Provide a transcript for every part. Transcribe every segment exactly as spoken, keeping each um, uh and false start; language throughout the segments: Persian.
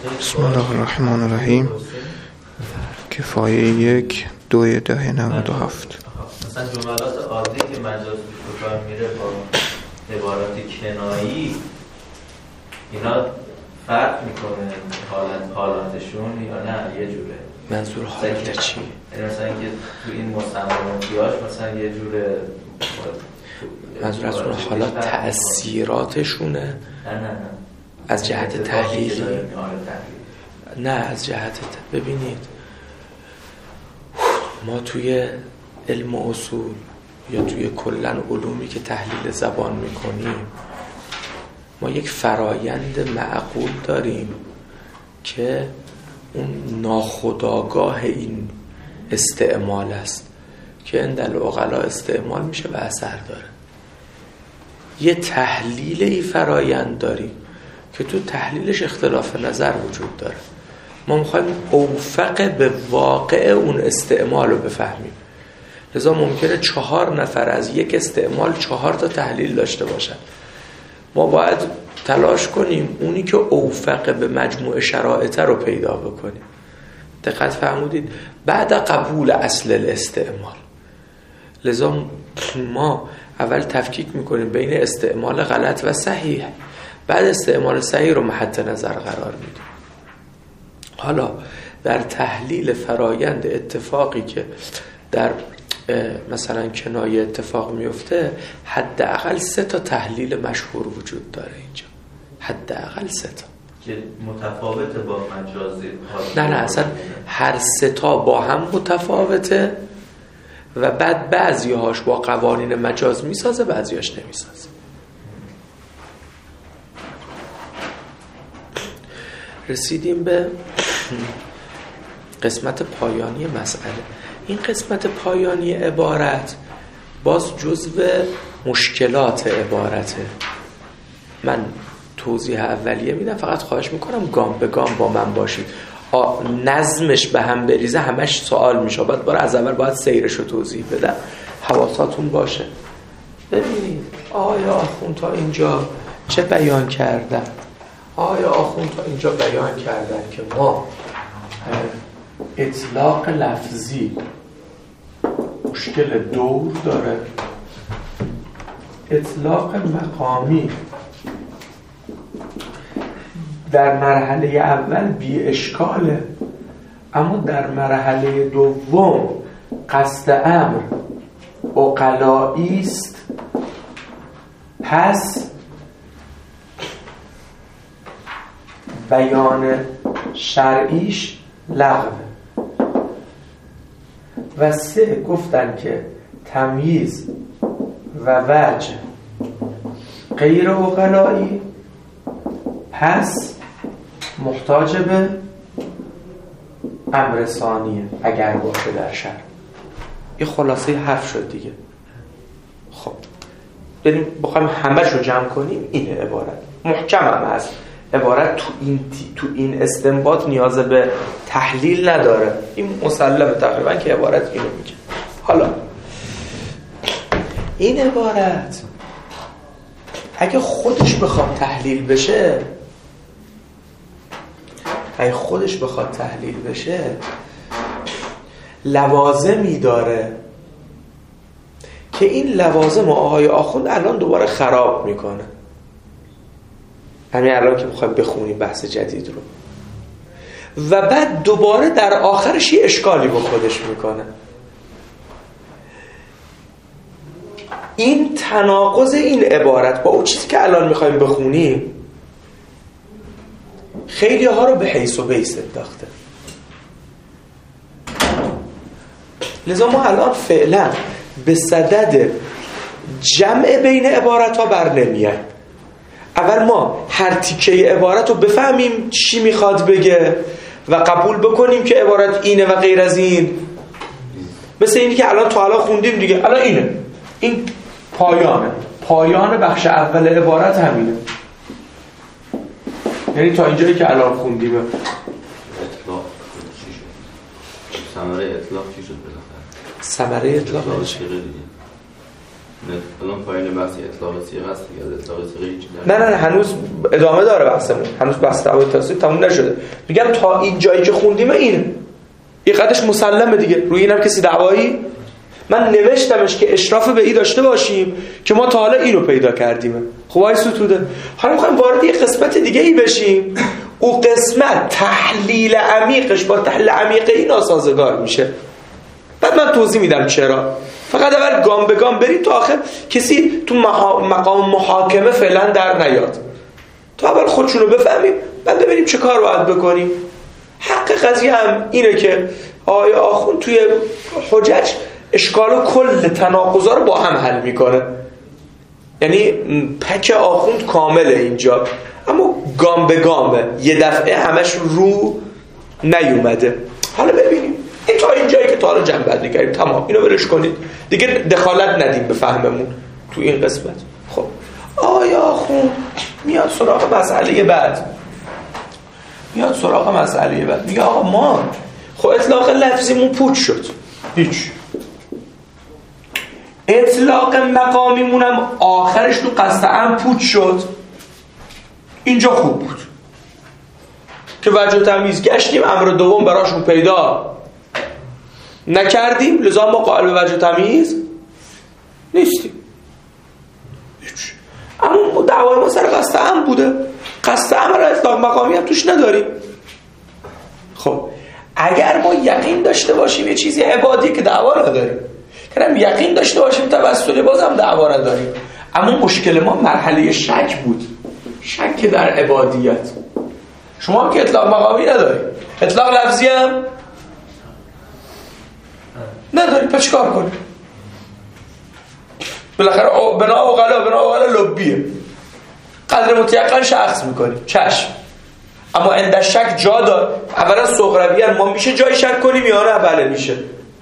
بسم الله الرحمن الرحیم. کفایه یک دوی ده نود و هفت. مثلا جملات عادی که مجاز توش بکار میره با عبارات کنایی، اینا فرق میکنه حالت حالاتشون یا نه؟ یه جوره منظور حالت چی؟ مثلا اینکه تو این مستعملاتیاش مثلا یه جوره منظور از اون حالات تأثیراتشونه؟ نه نه نه از جهت تحلیلی؟ نه از جهت ت... ببینید ما توی علم اصول یا توی کلن علومی که تحلیل زبان میکنیم ما یک فرایند معقول داریم که اون ناخودآگاه این استعمال است که اندل عقلا استعمال میشه و اثر داره. یه تحلیل ای فرایند داریم که تو تحلیلش اختلاف نظر وجود داره. ما میخوایم اوفق به واقع اون استعمال رو بفهمیم، لذا ممکنه چهار نفر از یک استعمال چهار تا تحلیل داشته باشن. ما باید تلاش کنیم اونی که اوفق به مجموع شرایط رو پیدا بکنیم. دقت فرمودید؟ بعد قبول اصل الاستعمال، لذا ما اول تفکیک میکنیم بین استعمال غلط و صحیح، بعد استعمال صحیح رو محط نظر قرار میدیم. حالا در تحلیل فرایند اتفاقی که در مثلا کنایه اتفاق میفته حداقل سه تا تحلیل مشهور وجود داره اینجا، حداقل سه تا که متفاوته با مجازی. نه نه اصلا هر سه تا با هم متفاوته و بعد بعضی هاش با قوانین مجاز میسازه، بعضی هاش نمیسازه. رسیدیم به قسمت پایانی مسئله. این قسمت پایانی عبارت باز جزو مشکلات عبارته. من توضیح اولیه میدم، فقط خواهش میکنم گام به گام با من باشید. نظمش به هم بریزه همش سوال میشه، بعد بار از اول باید سیرش رو توضیح بدم، حواساتون باشه. ببینید آیا آخوند تا اینجا چه بیان کردن؟ آیا آخوند تا اینجا بیان کردن که ما اطلاق لفظی مشکل دور داره، اطلاق مقامی در مرحله اول بی اشکاله، اما در مرحله دوم قصد امر عقلایی است، پس بیان شرعیش لغوه. و سه گفتن که تمییز و وجه غیر عقلایی، پس محتاج به امر ثانیه اگر باشه در شرع. یه خلاصه حرف شد دیگه. خب بریم بخوایم همه شو جمع کنیم. این عبارت محکم هم هست، عبارت تو این تو این استنباط نیاز به تحلیل نداره، این مسلمه تقریبا که عبارت اینو میگه. حالا این عبارت اگه خودش بخواد تحلیل بشه اگه خودش بخواد تحلیل بشه لوازمی داره که این لوازم آقای آخوند الان دوباره خراب میکنه. همین الان که میخوایم بخونیم بحث جدید رو، و بعد دوباره در آخرش یه اشکالی با خودش میکنه. این تناقض این عبارت با اون چیزی که الان میخوایم بخونیم خیلی ها رو به حیث و بیس انداخته. لذا ما الان فعلا به صدد جمع بین عبارت ها بر نمیایم. اول ما هر تیکه عبارت رو بفهمیم چی میخواد بگه و قبول بکنیم که عبارت اینه و غیر از این. مثل اینی که الان تا الان خوندیم دیگه، الان اینه، این پایانه، پایان بخش اول عبارت همینه، یعنی تا اینجایی که الان خوندیم. اطلاق چی شد؟ ثمره اطلاق چی شد بالاخره؟ ثمره اطلاق چی؟ الان پایین بحث اطلاق صیغه است دیگه. اطلاق صیغه هیچ نه نه نه هنوز ادامه داره بحثمون، هنوز بحث دعوای تاثیر تموم نشده. میگم تا این جایی که خوندیم اینه، این قدش مسلمه دیگه، روی اینم کسی دعوایی. من نوشتمش که اشراف به این داشته باشیم که ما تا حالا اینو پیدا کردیم. خب آی ستوده، حالا میخوایم وارد یه قسمت دیگه ای بشیم. او قسمت تحلیل عمیقش با تحلیل عمیق این ناسازگار میشه. بعد من توضیح میدم چرا. فقط اول گام به گام بریم تا آخر کسی تو مقام محاکمه فعلا در نیاد، تا اول خودشونو بفهمیم، بعد ببینیم چه کار باید بکنیم. حق قضیه هم اینه که آقای آخوند توی حجج اشکال و کل تناقضا رو با هم حل میکنه. یعنی پک آخوند کامله اینجا، اما گام به گامه، یه دفعه همش رو نیومده. حالا ببینیم این تا اینجایی که تا حالا جمع بندی کردیم تمام، اینو ولش کنید دیگه، دخالت ندیم به فهممون تو این قسمت. خب آقای آخوند میاد سراغ مسئله بعد، میاد سراغ مسئله بعد میگه آقا ما خب اطلاق لفظیمون پوچ شد، هیچ. اطلاق مقامیمونم آخرش تو قصد ام پوچ شد، اینجا خوب بود که وجه تمیز گشتیم، امر دوم براشون پیدا نکردیم، لذا ما قائل به وجه تمیز نیستیم. هیچ. اما دعوای ما سر قصد ام بوده، قصد ام را اطلاق مقامی هم توش نداریم. خب اگر ما یقین داشته باشیم یه چیزی عبادی که دعوا نداریم، کنم یقین داشته باشیم توسلی بازم دعوا نداریم. اما مشکل ما مرحله شک بود، شک در عبادیت. شما هم که اطلاق مقامی نداریم، اطلاق لفظی هم نداریم، پس چیکار کنیم؟ بالاخره بنا اوغلا بنا اوغلا لبیه، قدر متیقن شخص میکنیم، چشم. اما عند شک جا دار. اولا صغرویان ما میشه جای شک کنیم یا نه؟ بله میشه.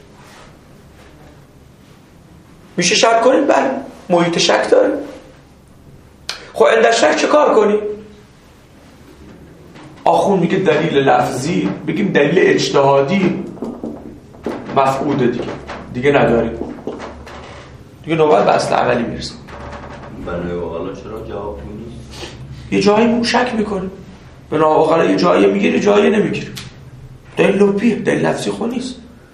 میشه شک کنیم؟ بله. محیط شک داریم. خب عند شک چه کار کنیم؟ آخون میگه دلیل لفظی، بگیم دلیل اجتهادی مفقوده دیگه، دیگه نداریم، دیگه نوبت به اصل عملی میرسیم. بنای اوغلا چرا جواب نیست؟ یه جایی مون شک میکنیم، بنای اوغلا یه جایی میگیره یه جایی نمیگیره، دلیل لبیه، دلیل لفظی خود نیست.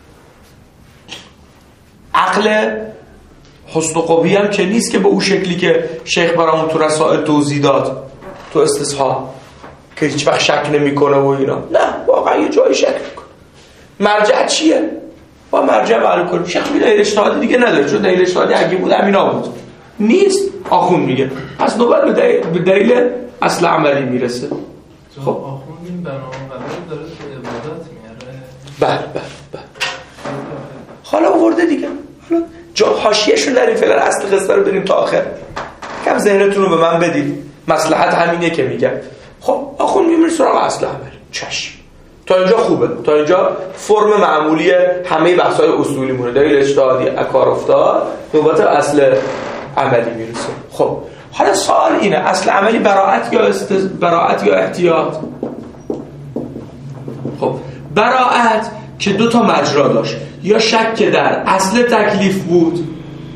عقل حسن و قوی هم که نیست که به اون شکلی که شیخ برامون تو رسائل توضیح داد تو استصحاح که هیچ وقت شک نمیکنه و اینا، نه واقعا یه جایی شک میکنه. مرجع چیه؟ با مرجع معلوم کنیم. شیخ میگه دلیل اجتهادی دیگه نداره، چون دلیل اجتهادی اگه بود همینا بود، نیست. آخون میگه پس نوبت به دلیل, به دلیل اصل عملی میرسه. خب آخون این بنابراین داره تو عبادت میاره. بله بله بله. حالا آورده دیگه، حالا جا حاشیه‌شو نریم، فعلا اصل قصه رو بریم تا آخر. کم ذهنتون رو به من بدید، مصلحت همینه که میگم. خب آخون میمونه سراغ اصل عمل. چشم. تا اینجا خوبه، تا اینجا فرم معمولی همه بحث‌های اصولی مونه. دلیل اجتهادی کار افتاد، نوبت اصل عملی میرسه. خب حالا سوال اینه، اصل عملی براءت یا است... براءت یا احتیاط؟ خب براءت که دو تا مجرا داشت، یا شک که در اصل تکلیف بود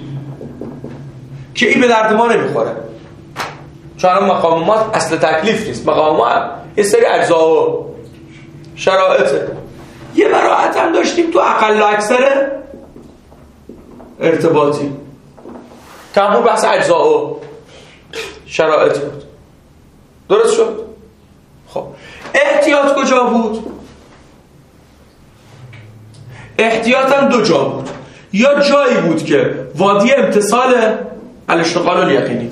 که این به درد ما نمیخوره، چون مقام ما اصل تکلیف نیست، مقام ما یه سری اجزا و شرایطه. یه براءت هم داشتیم تو اقل و اکثر ارتباطی که همون بحث اجزا و شرایط بود. درست شد؟ خب احتیاط کجا بود؟ احتیاط هم دو جا بود، یا جایی بود که وادی امتصال الاشتغال الیقینی،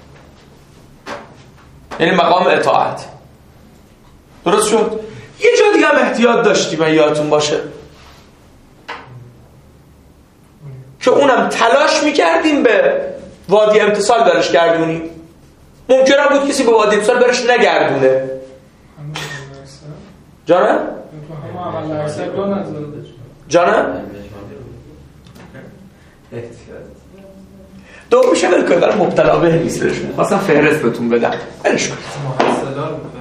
یعنی مقام اطاعت. درست شد؟ یه جا دیگه هم احتیاط داشتیم من یادتون باشه که اونم تلاش میکردیم به وادی امتصال برش گردونیم. ممکنه بود کسی به وادی امتصال برش نگردونه. جانه؟ جانه؟ دو میشه بلکه برای مبتلا به نیستش، خواستم فهرست بهتون بدم. بلش کنید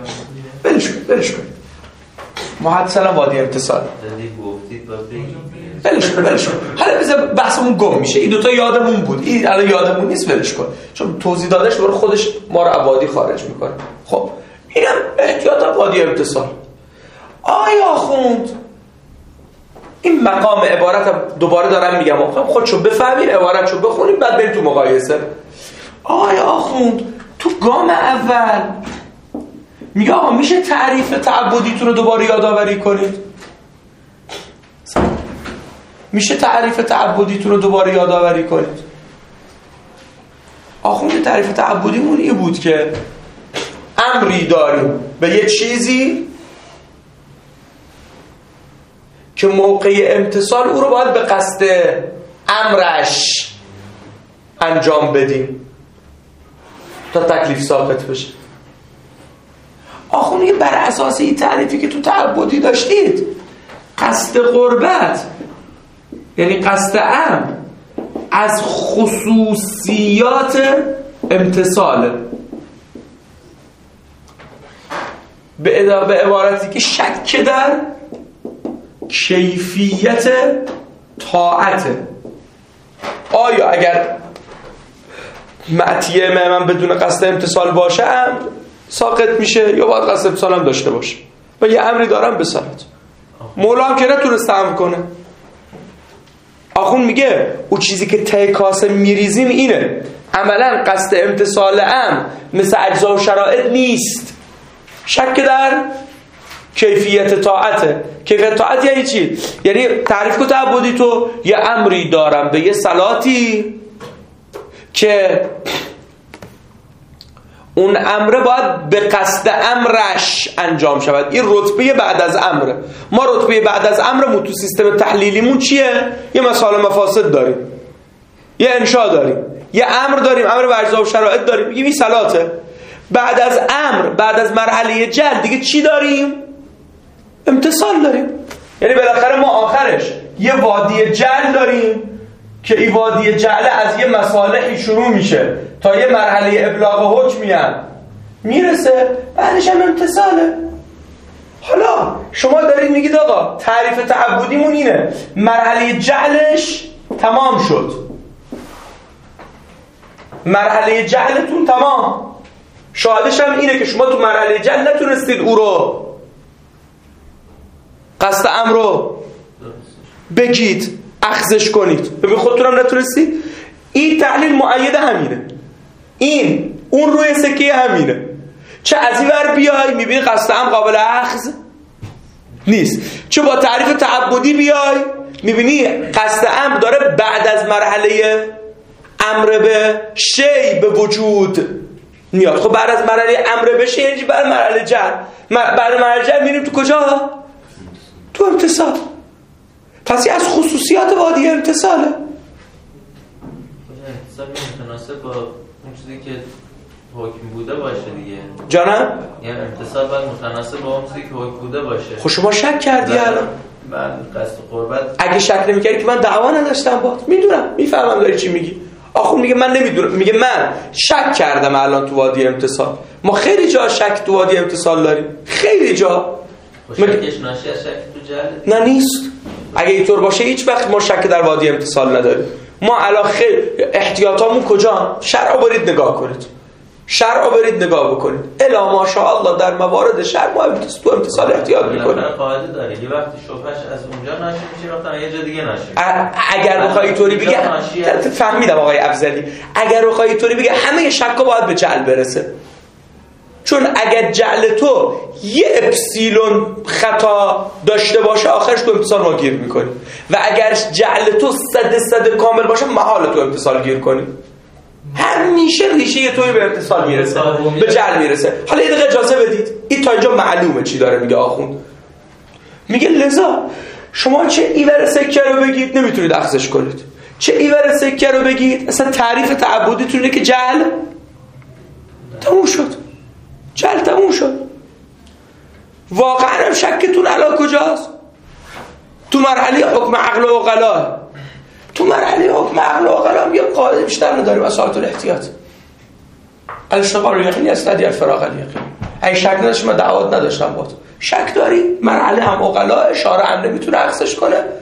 بلش کنید بلش کنید محدثلا وادی امتصال دادی گفتید با بگید ولش کن ولش کن حالا بذار بحثمون گم میشه. این دوتا یادمون بود، این الان یادمون نیست، ولش کن. چون توضیح دادش برای خودش ما رو عبادی خارج میکنه. خب اینم احتیاط وادی امتصال. آیا آخوند این مقام عبارتم دوباره دارم میگم، خودشو بفهمین، عبارتشو بخونیم، بعد بریم تو مقایسه. آیا آخوند تو گام اول میگه آقا میشه تعریف تعبدیتون رو دوباره یادآوری کنید؟ میشه تعریف تعبدیتون رو دوباره یادآوری کنید؟ آخوند تعریف تعبدیمون این بود که امری داریم به یه چیزی که موقع امتصال او رو باید به قصد امرش انجام بدیم تا تکلیف ساقط بشه. آخون یه بر اساس این تعریفی که تو تعبدی داشتید، قصد قربت یعنی قصد امر از خصوصیات امتصاله، به به عبارتی که شک در کیفیت طاعته. آیا اگر معتیه من بدون قصد امتصال باشه امر ساقط میشه یا باید قصد امتصال هم داشته باشه؟ و یه امری دارم به صلات مولا هم که نتونسته امر کنه. آخون میگه او چیزی که ته کاسه میریزیم اینه، عملا قصد امتصال امر مثل اجزا و شرایط نیست، شک در کیفیت طاعته. کیفیت طاعت یعنی چی؟ یعنی تعریف کو تعبدی تو یه امری دارم به یه صلاتی که اون امر باید به قصد امرش انجام شود. این رتبه بعد از امر. ما رتبه بعد از امرمون تو سیستم تحلیلیمون چیه؟ یه مسائل مفاسد داریم، یه انشاء داریم، یه امر داریم، امر به اجزا و شرایط داریم، میگیم این صلاته. بعد از امر، بعد از مرحله جل دیگه چی داریم؟ امتصال داریم. یعنی بالاخره ما آخرش یه وادی جل داریم که این وادی جل از یه مصالحی شروع میشه تا یه مرحله ابلاغ حکمی هم میرسه، بعدش هم امتصاله. حالا شما دارید میگید آقا تعریف تعبدیمون اینه، مرحله جلش تمام شد، مرحله جلتون تمام، شاهدش هم اینه که شما تو مرحله جل نتونستید او رو قصد امر رو بگید، اخذش کنید، ببین خودتون هم نتونستید. این تحلیل مؤید همینه، این اون روی سکه همینه. چه از این ور بیای میبینی قصد امر قابل اخذ نیست، چه با تعریف تعبدی بیای میبینی قصد امر داره بعد از مرحله امر به شی به وجود میاد. خب بعد از مرحله امر به شی یعنی بعد مرحله جر، بعد مرحله جر میریم تو کجا؟ تو امتصال. پس از خصوصیات وادی امتصاله. امتصال متناسب با اون چیزی که حکم بوده باشه دیگه. جانم؟ یعنی امتصال باید متناسب با اون چیزی که حکم بوده باشه. خب شما شک کردی الان؟ من قصد قربت اگه شک نمی‌کردی که من دعوا نداشتم باهات. میدونم، میفهمم داری چی میگی. آخون میگه من نمیدونم، میگه من شک کردم الان تو وادی امتصال. ما خیلی جا شک تو وادی امتصال داریم، خیلی جا. شکش ناشی از شک تو جهل؟ نه نیست. اگه اینطور باشه هیچ وقت ما شک در وادی امتصال نداریم. ما الان خیلی احتیاطامون کجا؟ شرع برید نگاه کنید، شرع برید نگاه بکنید. الا ماشاءالله در موارد شرع ما تو امتصال احتیاط میکنیم. قاعده داره یه وقتی شبهش از اونجا ناشی میشه وقتا یه جا دیگه ناشی. اگر بخوای اینطوری بگی فهمیدم آقای افضلی، اگر بخوای اینطوری بگی همه شکا باید به جعل برسه. چون اگر جعل تو یه اپسیلون خطا داشته باشه آخرش تو امتصال ما گیر میکنی، و اگر جعل تو صد صد کامل باشه محال تو امتصال گیر کنی. همیشه ریشه یه توی به امتصال میرسه، به جعل میرسه. حالا یه دقیقه اجازه بدید، این تا اینجا معلومه چی داره میگه آخوند. میگه لذا شما چه ایور سکه رو بگید نمیتونید اخذش کنید، چه ایور سکه رو بگید اصلا تعریف تعبدیتونه که جعل تموم شد، جعل تموم شد. واقعا هم شکتون الان کجاست؟ تو مرحله حکم عقل و عقلا. تو مرحله حکم عقل و عقلا هم یه قاعده بیشتر نداریم، اصالت الاحتیاط. الاشتغال الیقینی استدی الفراغ الیقینی. اگه شک نداشت من دعوت نداشتم باهات. شک داری؟ مرحله هم عقلا اشاره هم نمیتونه اخذش کنه.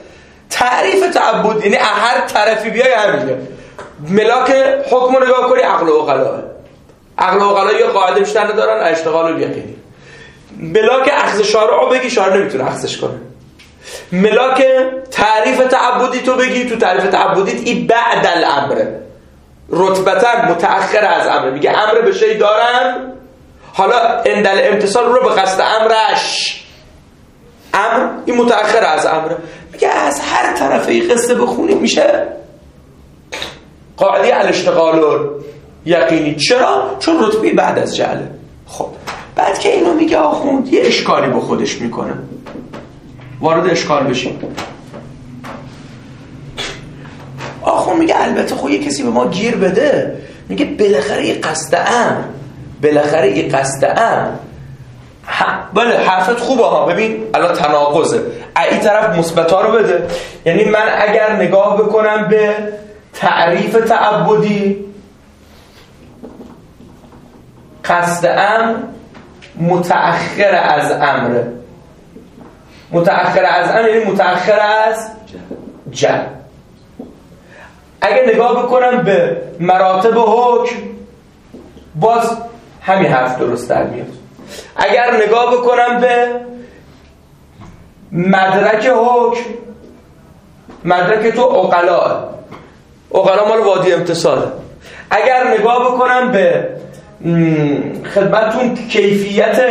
تعریف تعبد یعنی هر طرفی بیای همینه. ملاک حکم رو نگاه کنی، عقل و عقلا. عقل و عقلا یه قاعده بیشتر ندارن، اشتغال و یقینی. ملاک اخذ شارع رو بگی، شارع نمیتونه اخذش کنه. ملاک تعریف تعبدی تو بگی، تو تعریف تعبدیت ای بعد الامر، رتبتا متأخر از امر. میگه امر به شی دارم، حالا اندل امتصال رو به قصد امرش، امر این متأخر از امر. میگه از هر طرفی قصه بخونی میشه قاعده الاشتغال یقینی. چرا؟ چون رتبه بعد از جعله. خب بعد که اینو میگه آخوند یه اشکالی با خودش میکنه، وارد اشکال بشیم. آخوند میگه البته خب یه کسی به ما گیر بده، میگه بالاخره یه قصد امر، بالاخره یه قصد امر. بله حرفت خوبه ها، ببین الان تناقضه. این طرف مثبتا رو بده، یعنی من اگر نگاه بکنم به تعریف تعبدی، قصد امر متأخر از امر. متأخر از امر یعنی متأخر از جل. اگر نگاه بکنم به مراتب حکم، باز همین حرف درست در میاد. اگر نگاه بکنم به مدرک حکم، مدرک تو عقلاء، عقلاء مال وادی امتصاله. اگر نگاه بکنم به خدمتون کیفیت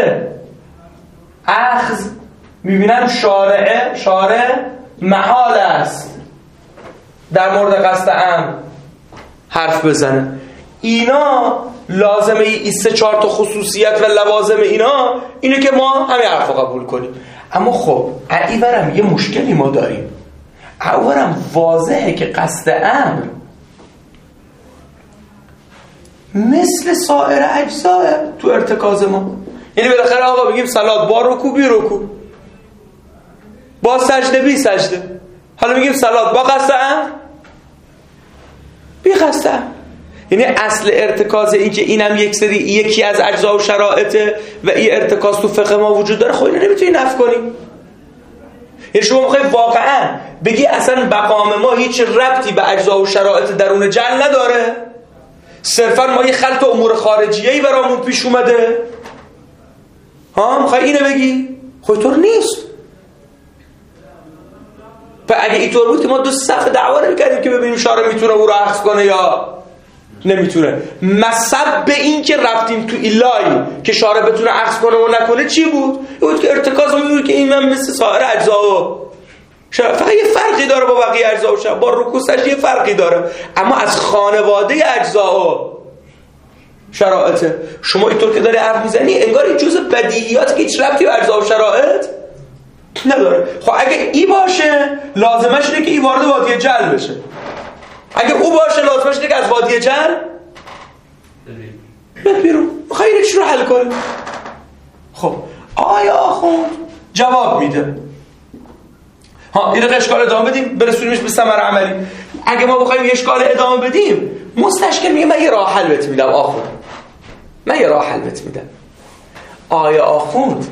اخذ، میبینم شارع شارع محال است در مورد قصد امر حرف بزنه. اینا لازمه ای سه چهار تا خصوصیت و لوازم اینا اینه که ما همین حرف قبول کنیم. اما خب ایورم یه مشکلی ما داریم. اولم واضحه که قصد امر مثل سایر اجزاء تو ارتکاز ما. یعنی بالاخره آقا بگیم صلات با رکوع بی رکوع، با سجده بی سجده. حالا میگیم صلات با قصد امر بی قصد امر. یعنی اصل ارتکاز این که اینم یک سری یکی از اجزا و شرایطه و این ارتکاز تو فقه ما وجود داره، خب اینو نمیتونی نفی کنی. یعنی شما میخوای واقعا بگی اصلا مقام ما هیچ ربطی به اجزا و شرایط درون جل نداره، صرفا ما یه خلط امور خارجیه‌ای برامون پیش اومده، ها میخوای اینو بگی؟ خب اینطور نیست. و اگه اینطور بود که ما دو صفحه دعوا نمی‌کردیم که ببینیم شارع میتونه او رو اخذ کنه یا نمیتونه. مصب به این که رفتیم تو ایلای که شارع بتونه اخذ کنه و نکنه چی بود؟ این بود که ارتکاز بود که این من مثل سایر اجزا و فقط یه فرقی داره با بقیه اجزا و شرع، با رکوع سجده یه فرقی داره، اما از خانواده اجزا و شرایط شما اینطور که داری حرف میزنی انگار این جزء بدیهیاتی که هیچ ربطی به اجزا و شرایط نداره. خب اگه ای باشه لازمش اینه که ای وارد وادی جل بشه، اگه او باشه لازمش اینه که از وادی جل بیاد بیرون. میخوای اینه چی رو حل کنی؟ خب آیا آخوند جواب میده. ها این رو اشکال ادامه بدیم برسونیمش به ثمره عملی. اگه ما بخوایم یه اشکال ادامه بدیم، مستشکل میگه من یه راه حل بهت میدم آخوند، من یه راه حل بهت میدم. آیا آخوند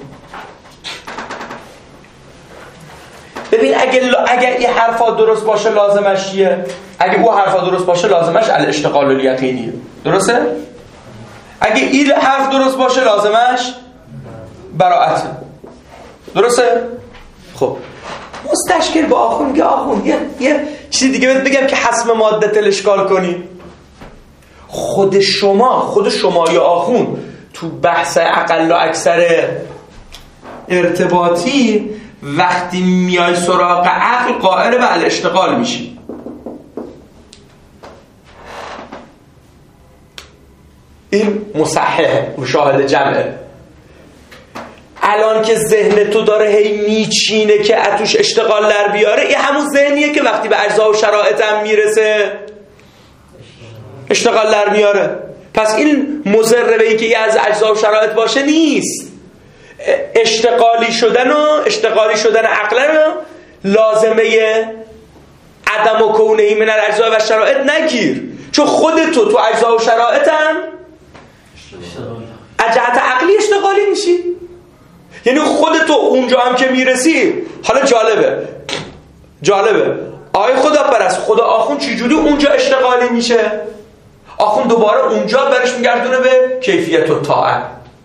ببین اگه اگه این حرفا درست باشه لازمش چیه؟ اگه او حرفا درست باشه لازمش الاشتغال الیقینیه، درسته؟ اگه این حرف درست باشه لازمش براءته، درسته؟ خب مستشکل با آخوند میگه آخوند یه یه چیزی دیگه بهت بگم که حسم ماده الاشکال کنی. خود شما خود شما یا آخوند تو بحث اقل و اکثر ارتباطی وقتی میای سراغ عقل قائل به الاشتغال میشی. این مصححه مشاهده جمعه. الان که ذهن تو داره هی میچینه که اتوش اشتغال در بیاره، این همون ذهنیه که وقتی به اجزا و شرایط هم میرسه اشتغال در میاره. پس این مضر به این که یه از اجزا و شرایط باشه نیست. اشتغالی شدن و اشتغالی شدن عقلن لازمه عدم و کونه من الاجزا و شرایط نگیر، چون خودت تو تو اجزا و شرایط هم جهت عقلی اشتغالی میشی. یعنی خودت تو اونجا هم که میرسی، حالا جالبه جالبه آقای خدا پرست خدا آخوند چجوری اونجا اشتغالی میشه؟ آخوند دوباره اونجا برش میگردونه به کیفیت و طاعت.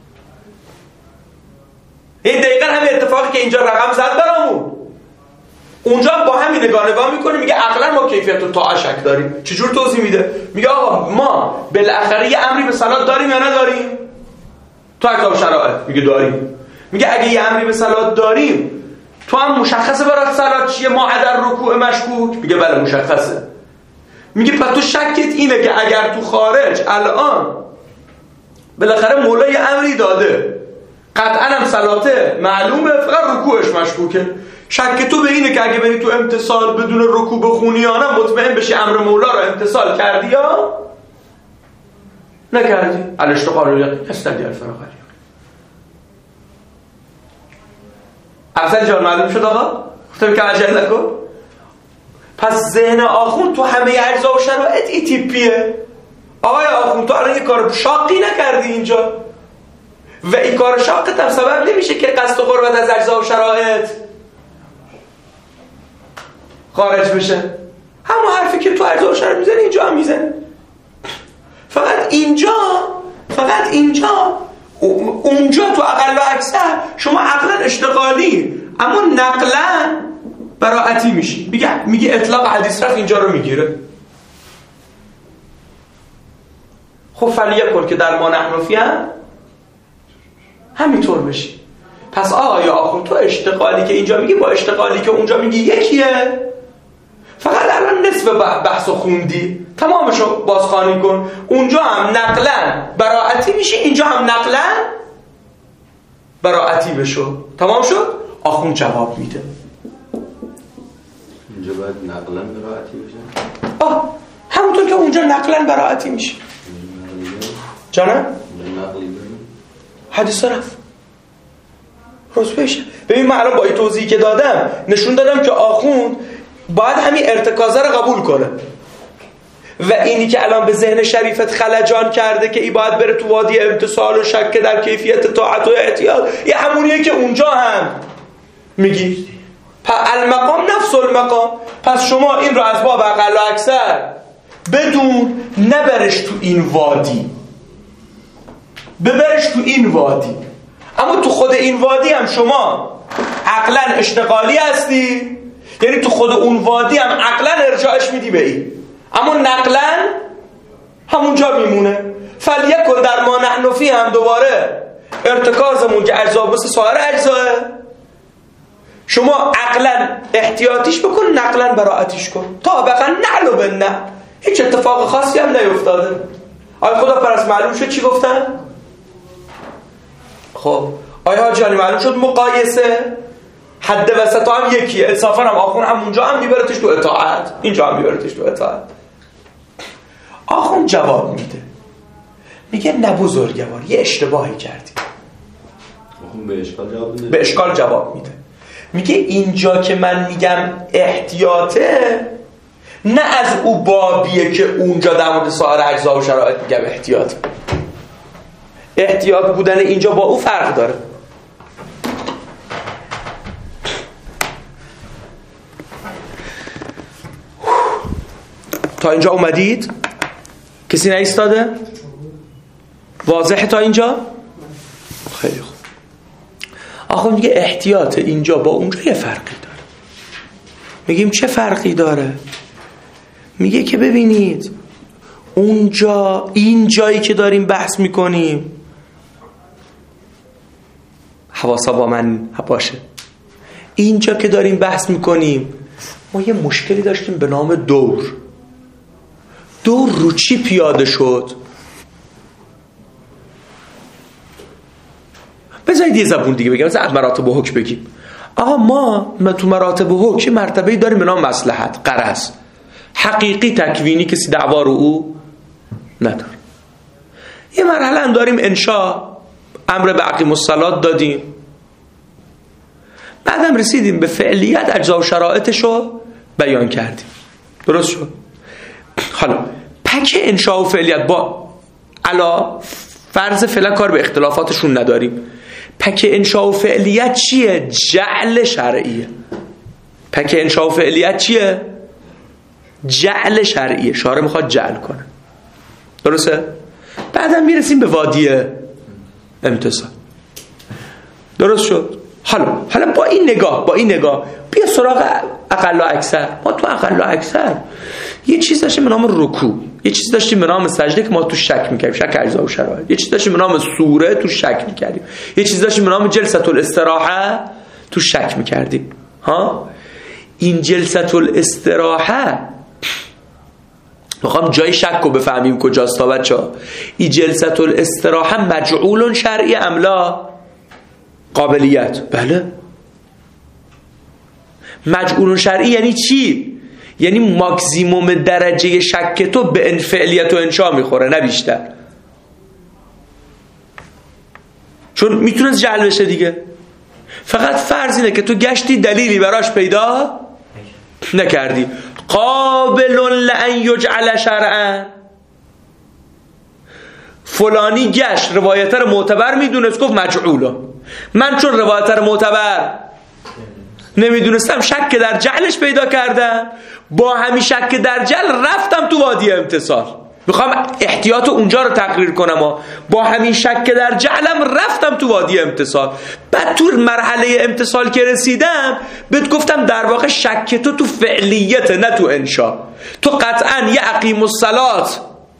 این دقیقا همین اتفاقی که اینجا رقم زد برامون، اونجا با همین نگاه نگاه میکنه میگه عقلا ما کیفیت و طاعت شک داریم. چجور توضیح میده؟ میگه آقا ما بالاخره یه امری به صلات داریم یا نداریم؟ تو اکتاب شرائع میگه داریم. میگه اگه یه امری به صلات داریم تو هم مشخصه برات صلات چیه؟ ما عدر رکوع مشکوک؟ میگه بله مشخصه. میگه پس تو شکت اینه که اگر تو خارج الان بالاخره مولا یه امری داده قطعا هم صلاته معلومه فقط رکوعش مشکوکه، شک تو به اینه که اگه بری تو امتصال بدون رکوع بخونی یا نه مطمئن بشی امر مولا رو امتصال کردی یا نکردی. الاشتغال الیقین یستدعی الفراغ الیقین. افضل جان معلوم شد آقا؟ گفتم که عجله نکن. پس ذهن آخوند تو همه اجزا و شرایط ای تیپیه. آقای آخوند تو الان یه کار شاقی نکردی اینجا و این کار شاقت هم سبب نمیشه که قصد و قربت از اجزا و شرایط خارج بشه. همون حرفی که تو اجزا و شرایط میزنی اینجا هم میزنی. فقط اینجا فقط اینجا اونجا تو اقل و اکثر شما عقلا اشتغالی اما نقلا براعتی میشی. میگه میگه اطلاق حدیث رفت اینجا رو میگیره. خب فلیکن که در ما نحنفی هم همینطور بشی. پس آیا آخوند تو اشتغالی که اینجا میگی با اشتغالی که اونجا میگی یکیه؟ فقط الان نصف بحثو خوندی، تمامشو بازخوانی کن. اونجا هم نقلا براعتی میشی، اینجا هم نقلا براعتی بشو. تمام شد؟ آخوند جواب میده. اینجا باید نقلا براعتی بشه؟ آه همونطور که اونجا نقلا براعتی میشه. جانم؟ نقلی بریم حدیث رفت روز بشه. ببین من الان با این توضیحی که دادم نشون دادم که آخوند باید همین ارتکازه رو قبول کنه و اینی که الان به ذهن شریفت خلجان کرده که ای باید بره تو وادی امتصال و شک در کیفیت طاعت و احتیاط، یه همونیه که اونجا هم میگی. پس المقام نفس المقام. پس شما این رو از باب اقل و اکثر بدون نبرش تو این وادی، ببرش تو این وادی. اما تو خود این وادی هم شما عقلا اشتغالی هستی، یعنی تو خود اون وادی هم عقلا ارجاعش میدی به این، اما نقلا همونجا میمونه. فلیکن در ما نحنفی هم دوباره ارتکازمون که اجزا بس سایر اجزاه، شما عقلا احتیاطیش بکن، نقلا براعتیش کن. تا بقا نعلو به نه، هیچ اتفاق خاصی هم نیفتاده. آیا خدا پرست معلوم شد چی گفتن؟ خب آیا حاجیانی معلوم شد مقایسه حد وسط هم یکیه. انصافا هم آخوند همونجا هم میبرتش تو اطاعت، اینجا هم میبرتش تو اطاعت. آخوند جواب میده، میگه نه بزرگوار یه اشتباهی کردی. آخوند به اشکال جواب میده. به اشکال جواب میده. میگه اینجا که من میگم احتیاطه نه از او بابیه که اونجا در مورد سایر اجزا و شرایط میگم احتیاط. احتیاط بودن اینجا با او فرق داره. تا اینجا اومدید؟ کسی نایستاده؟ واضحه تا اینجا؟ خیلی خوب. آخه میگه احتیاط اینجا با اونجا یه فرقی داره. میگیم چه فرقی داره؟ میگه که ببینید اونجا این جایی که داریم بحث میکنیم، حواسا با من باشه، اینجا که داریم بحث میکنیم ما یه مشکلی داشتیم به نام دور. دور رو چی پیاده شد؟ بذارید یه زبون دیگه بگم، مثلا از مراتب حکم بگیم. آقا ما تو مراتب حکم مرتبه‌ای داریم به نام مصلحت، غرض، حقیقی تکوینی کسی دعوا رو او نداره. یه مرحله هم داریم انشاء، امر به اقیم الصلاة دادیم، بعدم رسیدیم به فعلیت اجزا و شرایطشو بیان کردیم. درست شد؟ حالا پک انشاء و فعلیت با علا فرض فعلا کار به اختلافاتشون نداریم. پک انشاء و فعلیت چیه؟ جعل شرعیه. پک انشاء و فعلیت چیه؟ جعل شرعیه. شارع میخواد جعل کنه، درسته؟ بعدم میرسیم به وادی امتصال. درست شد؟ حالا حالا با این نگاه با این نگاه بیا سراغ اقل و اکثر. ما تو اقل و اکثر یه چیز داشتیم به نام رکوع، یه چیز داشتیم به نام سجده که ما تو شک میکردیم، شک اجزا و شرایط. یه چیز داشتیم به نام سوره، تو شک میکردیم. یه چیز داشتیم به نام جلسه الاستراحه، تو شک میکردیم. ها این جلسه الاستراحه میخوام جای شک رو بفهمیم کجاست تا بچه‌ها. این جلسه الاستراحه مجعول شرعی املا قابلیت؟ بله. مجعول شرعی یعنی چی؟ یعنی ماکسیموم درجه شک تو به فعلیت و انشاء میخوره، نه بیشتر. چون میتونه جعل بشه دیگه. فقط فرض اینه که تو گشتی دلیلی براش پیدا نکردی. قابل لأن یجعل شرعا، فلانی گشت روایت رو معتبر میدونست گفت مجعوله. من چون روایت رو معتبر نمیدونستم شک در جعلش پیدا کردم، با همین شک در جعل رفتم تو وادی امتصال. میخوام احتیاط اونجا رو تقریر کنم ها. با همین شک در جعلم رفتم تو وادی امتصال. بعد تو مرحله امتصال که رسیدم بهت گفتم در واقع شک تو تو فعلیت نه تو انشا. تو قطعا یه اقیم الصلات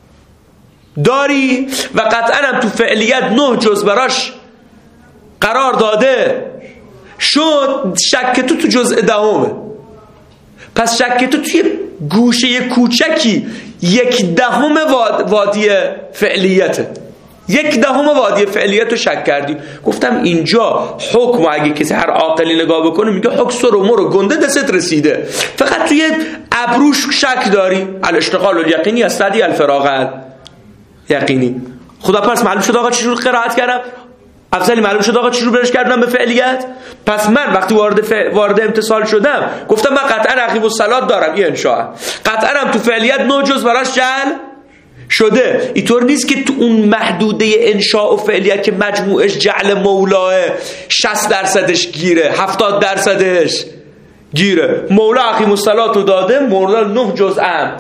داری و قطعا هم تو فعلیت نه جز براش قرار داده شد. شک تو تو جزء دهمه. پس شک تو توی گوشه کوچکی یک دهم وادی فعلیته، یک دهم وادی فعلیت رو شک کردی. گفتم اینجا حکم اگه کسی هر عاقلی نگاه بکنه میگه حکم سر و مر و گنده دست رسیده، فقط توی ابروش شک داری. الاشتغال الیقینی استدی الفراغ یقینی. خدا پس معلوم شد آقا چجور قرائت کردم؟ افضلی معلوم شد آقا چجور برش کردم به فعلیت؟ پس من وقتی وارد ف... وارد امتصال شدم گفتم من قطعا عقیب الصلات دارم، این انشاء قطعا هم تو فعلیت نه جز براش جعل شده. اینطور نیست که تو اون محدوده انشاء و فعلیت که مجموعش جعل مولاه شصت درصدش گیره، هفتاد درصدش گیره. مولا عقیب الصلات رو داده، مولا نه جزء ام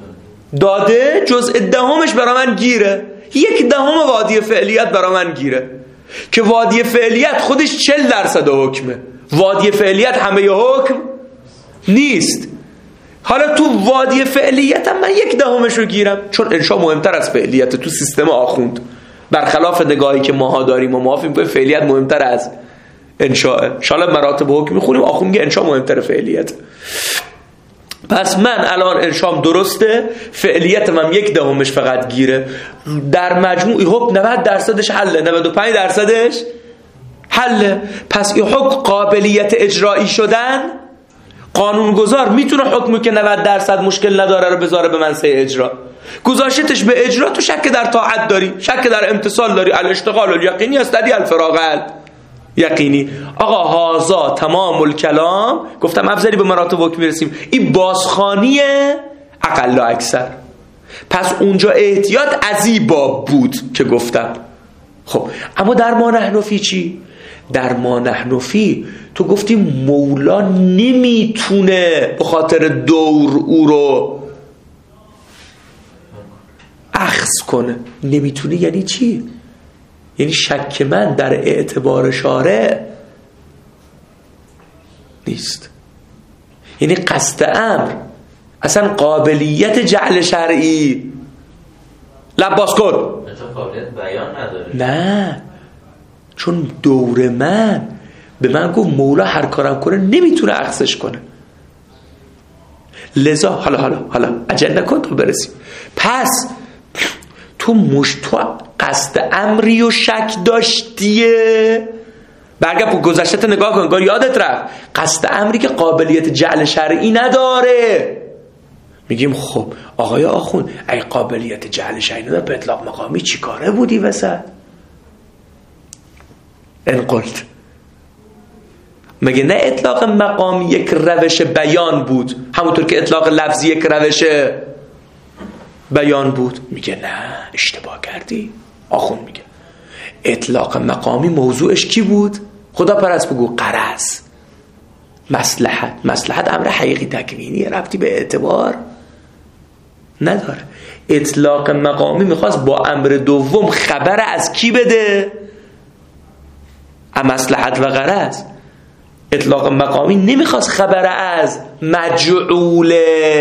داده، جزء دهمش برا من گیره، یک دهم وادی فعلیت برا من گیره که وادی فعلیت خودش چهل درصد حکمه. وادی فعلیت همه حکم نیست. حالا تو وادی فعلیت هم من یک دهمش رو گیرم، چون انشاء مهمتر از فعلیت تو سیستم آخوند، برخلاف نگاهی که ماها داریم و ماها فکر می‌کنیم فعلیت مهمتر از انشاء. ان شاءالله مراتب حکم می‌خونیم، آخوند میگه انشاء مهمتر فعلیت. پس من الان انشام درسته، فعلیت من یک دهمش فقط گیره، در مجموع حکم نود درصدش حله، نود و پنج درصدش حله. پس این حکم قابلیت اجرایی شدن، قانونگذار میتونه حکمی که نود درصد مشکل نداره رو بذاره به منصه اجرا. گذاشتش به اجرا تو شک در طاعت داری، شک در امتصال داری. الاشتغال الیقینی استدی الفراغ یقینی. آقا هازا تمام الکلام. گفتم افضلی به مراتب حکم میرسیم. این بازخانی اقل و اکثر. پس اونجا احتیاط از این باب بود که گفتم. خب اما در ما نحنفی چی؟ در ما نحنفی تو گفتی مولا نمیتونه به خاطر دور او رو اخذ کنه. نمیتونه یعنی چی؟ یعنی شک من در اعتبار شارع نیست، یعنی قصد امر اصلا قابلیت جعل شرعی لباس کن قابلیت بیان نداره. نه، چون دور من به من گفت مولا هر کارم کنه نمیتونه اخذش کنه. لذا حالا حالا حالا عجل نکن تا برسیم. پس تو مش تو قصد امری و شک داشتیه. برگرد به گذشته نگاه کن، گار یادت رفت قصد امری که قابلیت جعل شرعی نداره. میگیم خب آقای آخون ای قابلیت جعل شرعی نداره، به اطلاق مقامی چی کاره بودی وسط؟ انقلت مگه نه اطلاق مقامی یک روش بیان بود همونطور که اطلاق لفظی یک روش بیان بود؟ میگه نه اشتباه کردی. آخون میگه اطلاق مقامی موضوعش کی بود؟ خدا پرست بگو قرض. مصلحت مصلحت امر حقیقی تکوینی، ربطی به اعتبار نداره. اطلاق مقامی میخواست با امر دوم خبر از کی بده؟ مصلحت و غرض. اطلاق مقامی نمیخواست خبر از مجعول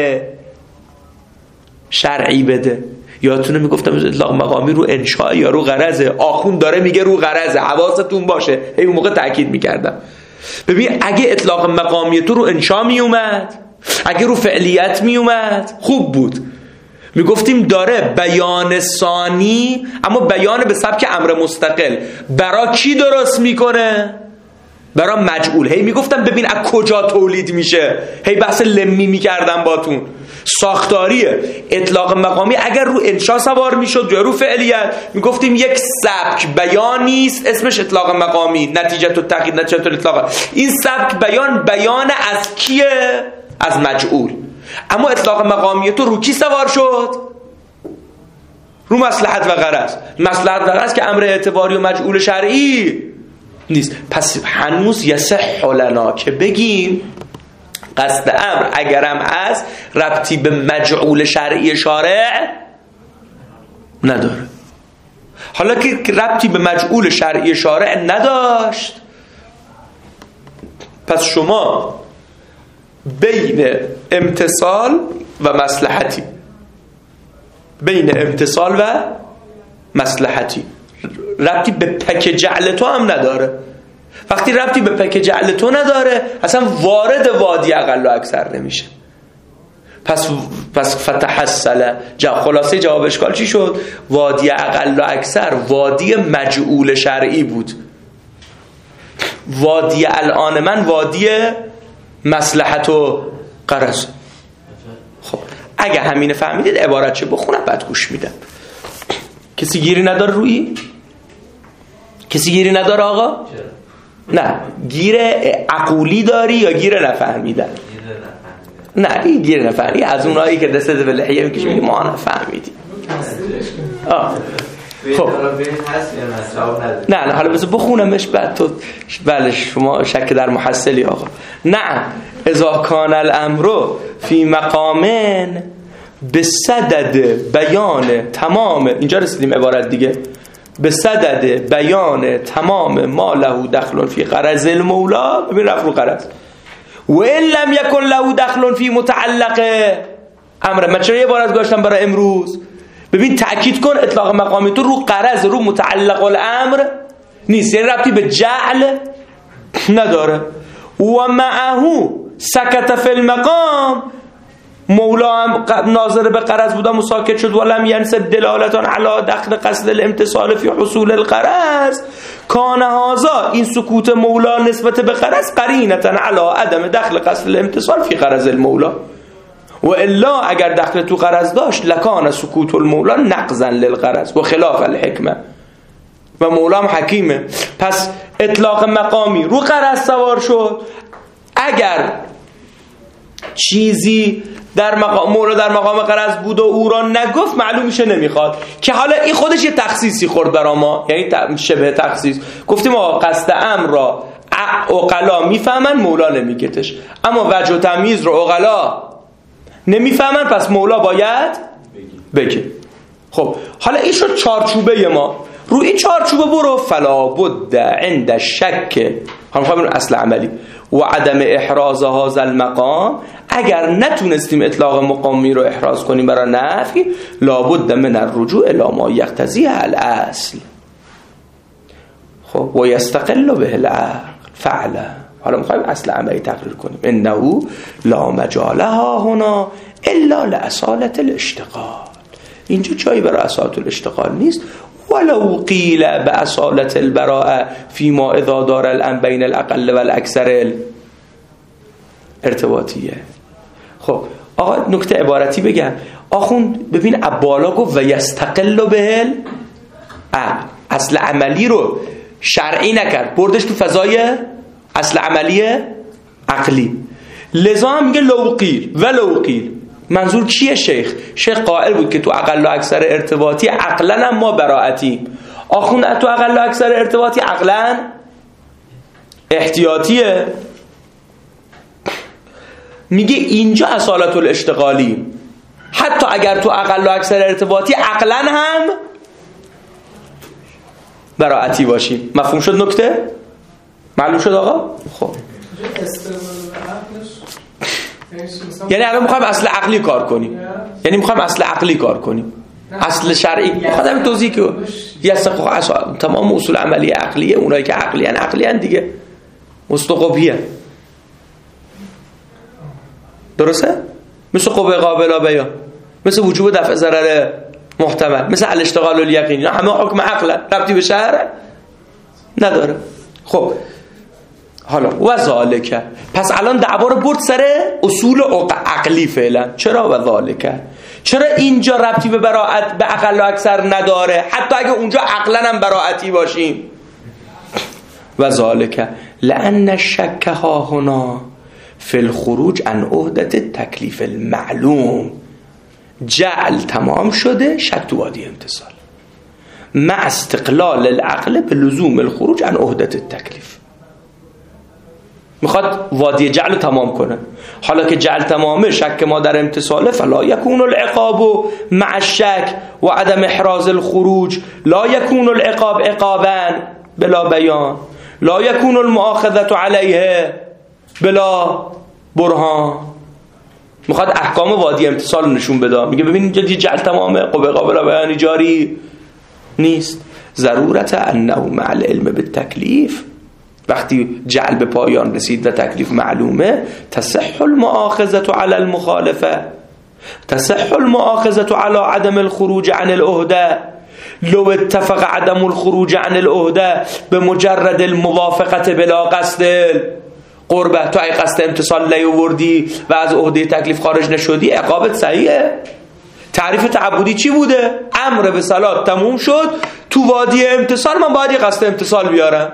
شرعی بده. یادتونه میگفتم اطلاق مقامی رو انشاء یا رو غرضه. آخوند داره میگه رو غرضه، حواستون باشه. هی اون موقع تاکید میکردم. ببین اگه اطلاق مقامی تو رو انشاء میومد، اگه رو فعلیت میومد خوب بود، میگفتیم داره بیان ثانی اما بیان به سبک امر مستقل برا کی درست میکنه؟ برا مجعول. هی میگفتم ببین از کجا تولید میشه، هی بحث لمی میکردم باتون. ساختاریه. اطلاق مقامی اگر رو انشاء سوار میشد یا رو فعلیت، میگفتیم یک سبک بیانی است اسمش اطلاق مقامی، نتیجه تو تقیید نتیجه تو اطلاق. این سبک بیان بیان از کیه؟ از مجعول. اما اطلاق مقامی تو رو کی سوار شد؟ رو مصلحت و غرض. مصلحت و غرض که امر اعتباری و مجعول شرعی نیست. پس هنوز یصح لنا که بگیم قصد امر اگرم از ربطی به مجعول شرعی شارع نداره. حالا که ربطی به مجعول شرعی شارع نداشت، پس شما بین امتصال و مصلحتی بین امتصال و مصلحتی ربطی به پک جعل تو هم نداره. وقتی ربطی به پک جعل تو نداره اصلا وارد وادی اقل و اکثر نمیشه. پس پس فتحصل جواب. خلاصه جواب اشکال چی شد؟ وادی اقل و اکثر وادی مجعول شرعی بود. وادی الان من وادی مصلحت و غرض. خب اگه همینه فهمیدید عبارت چه بخونم بعد گوش میدم. کسی گیری نداره روی؟ کسی گیری نداره آقا؟ نه گیر عقولی داری یا گیر نفهمیدن؟ نه این گیر نفهمیدی از اونایی که دست به لحیه میکشی میگی ما نفهمیدیم. خب نه نه حالا بذار بخونمش بعد تو. بله شما شک در محصلی آقا. نه اذا کان الامر فی مقامن به صدد بیان تمام، اینجا رسیدیم عبارت دیگه، به صدد بیان تمام ما له دخل فی غرض المولا. ببین رفع رو غرض. و ان لم یکن له دخل فی متعلق امر. من چرا یه عبارت گذاشتم برای امروز؟ ببین تأکید کن اطلاق مقامی تو رو غرض رو متعلق الامر نیست، یعنی ربطی به جعل نداره. و معه سکت فی المقام، مولا هم ناظر به غرض بودم و ساکت شد. ولم ینسب دلالتان علی دخل قصد الامتصال فی حصول الغرض کان هذا. این سکوت مولا نسبت به غرض قرینتا علی عدم دخل قصد الامتصال فی غرض المولا. و الا اگر دخل تو غرض داشت لکان سکوت المولا نقضا للغرض و خلاف الحکمه. و مولا هم حکیمه. پس اطلاق مقامی رو غرض سوار شد. اگر چیزی در مقام مولا در مقام غرض بود و او را نگفت معلوم میشه نمیخواد. که حالا این خودش یه تخصیصی خورد برا ما، یعنی شبه تخصیص. گفتیم آقا قصد امر را عقلا میفهمن، مولا نمیگتش. اما وجه و تمییز رو عقلا نمیفهمن، پس مولا باید بگه. خب حالا این شد چارچوبه ما. رو این چارچوبه برو. فلا بد عند الشک، هم خواهیم اصل عملی و عدم احراز هذا المقام. اگر نتونستیم اطلاق مقامی رو احراز کنیم برای نفی، لابد من الرجوع الی ما یقتضی الاصل. خب و یستقل به العقل فعلا. حالا میخوایم اصل عملی تقریر کنیم. انه لا مجالها هنا الا لاصالة الاشتغال. اینجا جایی برای اصالة الاشتغال نیست. ولو قیل باصالة البراءه فيما اذا دار الامر بین الاقل والاکثر ارتباطیه. خب آقا نکته عبارتی بگم. آخوند ببین ابالا گفت و یستقل به العقل. اصل عملی رو شرعی نکرد، بردش تو فضای اصل عملی عقلی. لذا هم میگه لو قیل و لو قیل. منظور کیه شیخ؟ شیخ قائل بود که تو اقل و اکثر ارتباطی عقلا هم ما براعتی. آخوند تو اقل و اکثر ارتباطی عقلا احتیاطیه. میگه اینجا اصالت الاشتغالی، حتی اگر تو اقل و اکثر ارتباطی عقلا هم براعتی باشی. مفهوم شد نکته؟ معلوم شد آقا؟ خب یعنی الان میخوایم اصل عقلی کار کنیم، یعنی میخوایم اصل عقلی کار کنیم، اصل شرعی خودم توضیح که یه اصل تمام اصول عملی عقلیه، اونایی که عقلی ان عقلی ان دیگه مستقبیه، درسته؟ مثل قوه قابل بیان، مثل وجوب دفع ضرر محتمل، مثل الاشتغال الیقینی، همه حکم عقل ربطی به شرع نداره. خب حالا و ذالک، پس الان دعوا رو برد سر اصول عقلی فعلا. چرا و ذالک؟ چرا اینجا ربطی به براءت به اقل و اکثر نداره حتی اگه اونجا عقلا هم براءتی باشیم؟ و ذالک لان الشک ها هنا فی الخروج عن عهدت تکلیف المعلوم. جعل تمام شده، شک تو وادی امتصال، مع استقلال العقل به لزوم الخروج عن عهدت التکلیف. میخواد وادی جعل تمام کنه. حالا که جعل تمامه، شک ما در امتصاله، فلا یکون العقاب مع الشک و عدم احراز الخروج، لا یکون العقاب عقابا بلا بیان، لا یکون المؤاخذة علیه بلا برهان. میخواد احکام وادی امتصال نشون بده. میگه ببین اینجا جعل تمامه، قوه قابل بیان جاری نیست. ضرورت انه مع العلم بالتکلیف، وقتی جعل به پایان رسید و تکلیف معلومه، تصح المؤاخذة علی المخالفه، تصح المؤاخذة علی عدم الخروج عن العهده، لو اتفق عدم الخروج عن العهده به مجرد الموافقت بلا قصد قربه. تو ای قصد امتصال نیاوردی و از عهده تکلیف خارج نشدی، عقابت صحیحه. تعریف تعبدی چی بوده؟ امر به صلات تموم شد، تو وادی امتصال من باید یه قصد امتصال بیارم.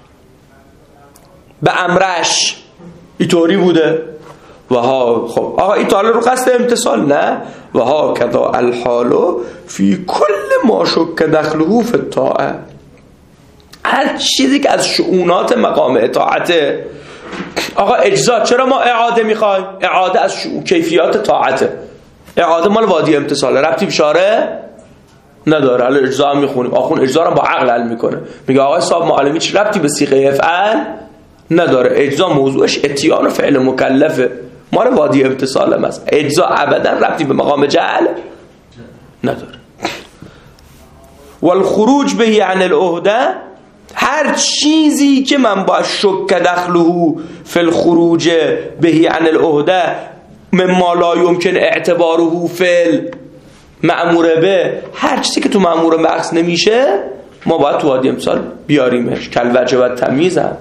به امرش اینطوری بوده. و ها خب آقا این تاله رو قصد امتصال نه. و ها کذا الحال فی کل ما شک دخله فی الطاعه. هر چیزی که از شؤونات مقام اطاعته. آقا اجزا چرا ما اعاده میخوایم؟ اعاده از شؤون کیفیات طاعته. اعاده مال وادی امتصال، ربطی به شارع نداره. الان اجزا هم میخونیم، آخون اجزا رو با عقل حل میکنه. میگه آقا صاحب معلمی چی ربطی به صیغه افعال نداره. اجزا موضوعش اتیان و فعل مکلفه، مال وادی امتصال است. اجزا ابدا ربطی به مقام جعل نداره. والخروج به عن العهده، هر چیزی که من با شک دخله فی الخروج به عن العهده مما لا یمکن اعتباره فی مأمور به، هر چیزی که تو مأمور به عکس نمیشه ما باید تو وادی امتصال بیاریمش. کل وجه و تمیز هم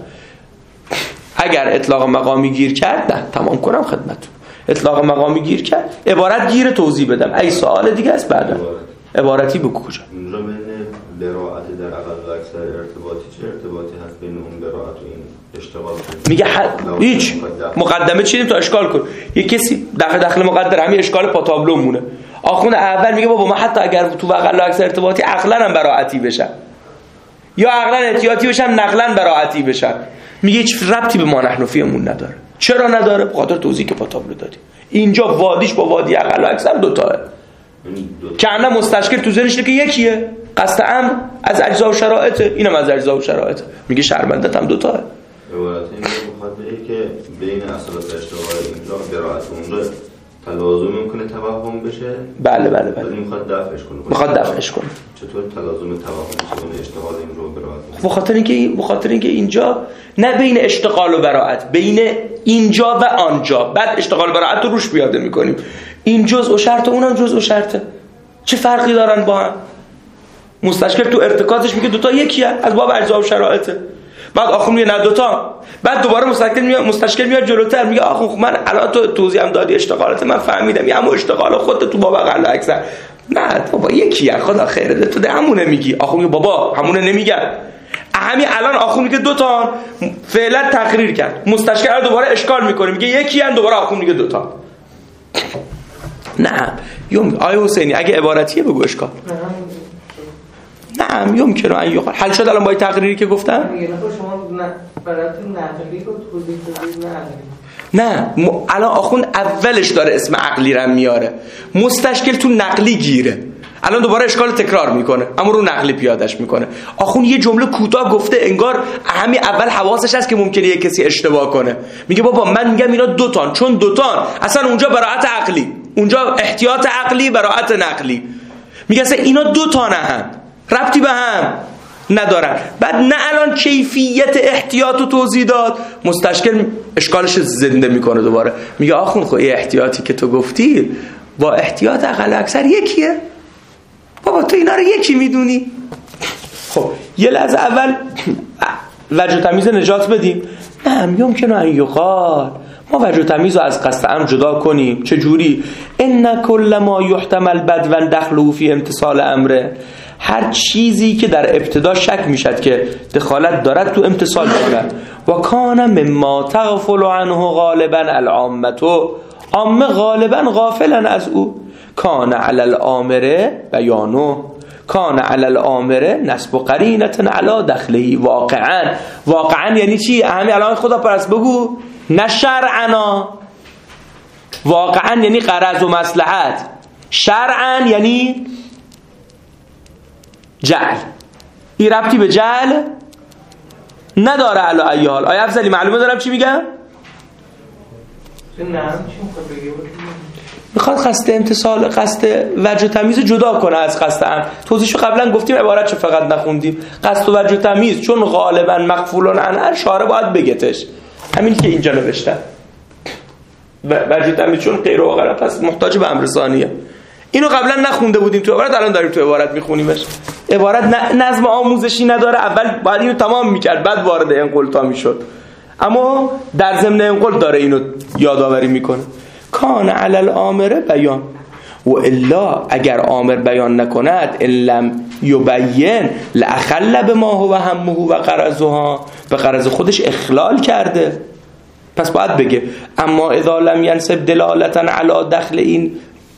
اگر اطلاق مقامی گیر کرد، نه تمام کنم خدمتتون، اطلاق مقامی گیر کرد، عبارت گیر توضیح بدم. ای سوال دیگه است بعدا عبارتی بگو کجا. اونجا بین براءت در اقل و اکثر ارتباطی چه ارتباطی هست بین اون براءت و این اشتغال؟ میگه حد... هیچ مقدمه چیدیم تا اشکال کن. یه کسی داخل داخل مقدر همین اشکال پاتابلو مونه. آخون اول میگه بابا من حتی اگر تو اقل و اکثر ارتباطی عقلا هم براءتی بشم یا عقلا احتیاطی بشم نقلا براءتی بشم، میگه هیچ ربطی به ما نحنفیمون نداره. چرا نداره؟ به خاطر توضیحی که پاتابلو دادی. اینجا وادیش با وادی اقل و اکثر دو تاه. که انا مستشکل تو ذهنش که یکیه، قصد امر از اجزا و شرایطه، اینم از اجزا و شرایطه. میگه شرمندت هم دو تاه. عبارت این میخواد بگه که بین اصالت اشتغال اینجا براءت اونجا تلازم میکنه توهم بشه. بله بله بله. میخواد دفعش کنه. میخواد دفعش کنه. چطور تلازم توهم میشه اشتغال این رو براءت؟ به خاطر اینکه به خاطر اینکه اینجا نه بین اشتغال و براءت، بین اینجا و آنجا، بعد اشتغال براءت رو روش پیاده میکنیم. این جزء و شرط، اونم جزء و شرطه. چه فرقی دارن با هم؟ مستشکل تو ارتکازش میگه دوتا یکیه، از باب اجزا و شرایطه. بعد آخر میگه نه دوتا. بعد دوباره مستشکل میاد مستشکل میاد جلوتر میگه آخه من الان تو توضیح هم دادی اشتغالات، من فهمیدم یه همون اشتغال خودت تو باب اقل و اکثر. نه بابا یکیه، خدا خیرت تو ده همونه میگی. آخر میگه بابا همونه نمیگم. همین الان آخر میگه دوتا، فعلا تقریر کرد. مستشکل دوباره اشکال میکنه میگه یکیه، دوباره آخر میگه دوتا. نه یوم آیه حسینی اگه عبارتیه بگو اشکال. نعم یمکن ان یقال. حل شد الان با این تقریری که گفتم؟ میگه شما نه برات نقلی رو توضیح بدید. نه م... الان آخوند اولش داره اسم عقلی رو میاره، مستشکل تو نقلی گیره. الان دوباره اشکال تکرار میکنه اما رو نقلی پیادش میکنه. آخوند یه جمله کوتاه گفته انگار همین اول حواسش هست که ممکنه یه کسی اشتباه کنه. میگه بابا من میگم اینا دوتان، چون دوتان اصلا اونجا براعت عقلی، اونجا احتیاط عقلی براعت نقلی. میگه اصلا اینا دوتان هم ربطی به هم ندارن. بعد نه الان کیفیت احتیاط رو توضیح داد، مستشکل اشکالش زنده میکنه دوباره. میگه آخوند خب این احتیاطی که تو گفتی با احتیاط اقل اکثر یکیه بابا، تو اینا رو یکی میدونی. خب یه لحظه اول وجه تمیز نجات بدیم. نه یمکن ان یقال، ما وجه تمیز رو از قصد امر جدا کنیم. چجوری؟ ان کل ما یحتمل بدوا دخلوا فی امتصال امره، هر چیزی که در ابتدا شک میشد که دخالت دارد تو امتصال دارد. و کان مما تغفل عنه غالبا العامه، عامه غالبا غافلن از او. کان علی الامره بیانو، کان علی الامره نسب قرینه علی دخله. واقعا واقعا یعنی چی؟ همین الان خدا پرست بگو، نه شرعنا. واقعا یعنی غرض و مصلحت، شرعا یعنی جعل. این ربطی به جعل نداره. علی ای حال آیا افضلی معلومه دارم چی میگم؟ میخواد قصد امتصال، قصد وجه تمیز جدا کنه از قصد امر. توضیحشو قبلا گفتیم، عبارت چه فقط نخوندیم. قصد و وجه تمیز چون غالبا مغفولون عنه، شارع باید بگتش. همین که اینجا نوشتن. وجه تمیز چون غیر واقعا پس محتاج به امر ثانیه. اینو قبلا نخونده بودیم تو عبارت، الان داریم تو عبارت میخونیمش. عبارت نظم آموزشی نداره، اول باید اینو تمام میکرد بعد وارد انقل تا میشد، اما در ضمن انقل داره اینو یادآوری میکنه. کان علی الامر بیان و الا، اگر امر بیان نکند، ان لم یبین لاخل بما هو همه و غرضها، به غرض خودش اخلال کرده، پس باید بگه. اما اذا لم ینسب دلالتا علی دخل این